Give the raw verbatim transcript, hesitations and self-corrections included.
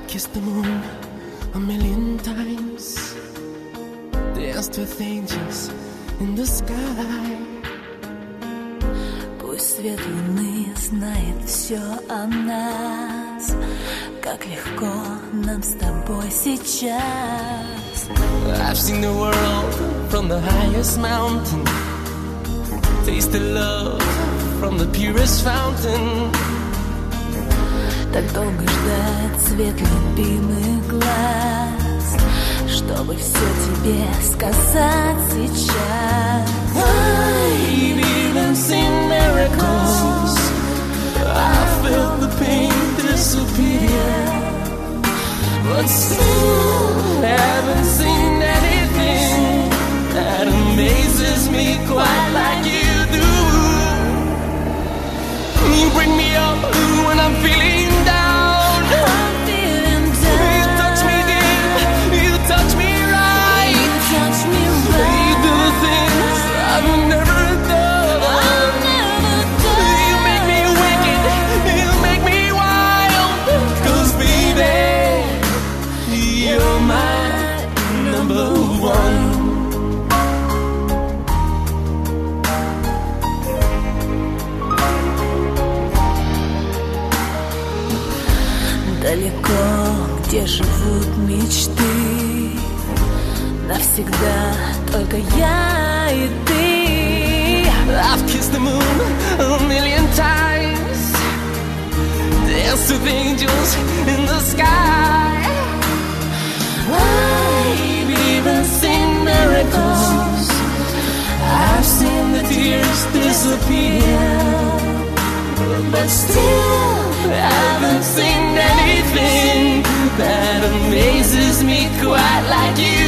kissed the moon a million times, danced with angels in the sky. Пусть свет луны знает все о нас, как легко нам с тобой сейчас. I've seen the world from the highest mountain, tasted love from the purest fountain. Так долго ждать свет любимых глаз, чтобы все тебе сказать сейчас. I've even seen miracles, I felt the pain disappear, but still haven't seen anything that amazes me quite like you do. You bring me up when I'm feeling down, I'm feeling down. You touch me deep, you touch me right, You touch me you right. do the things I've never done. I've never done. You make me wicked, you make me wild, 'cause baby, you're my number one. Далеко, где живут мечты, навсегда только я и ты. I've kissed the moon a million times, danced with angels in the sky. I've even seen miracles, I've seen the tears disappear, but still I haven't seen anything that amazes me quite like you.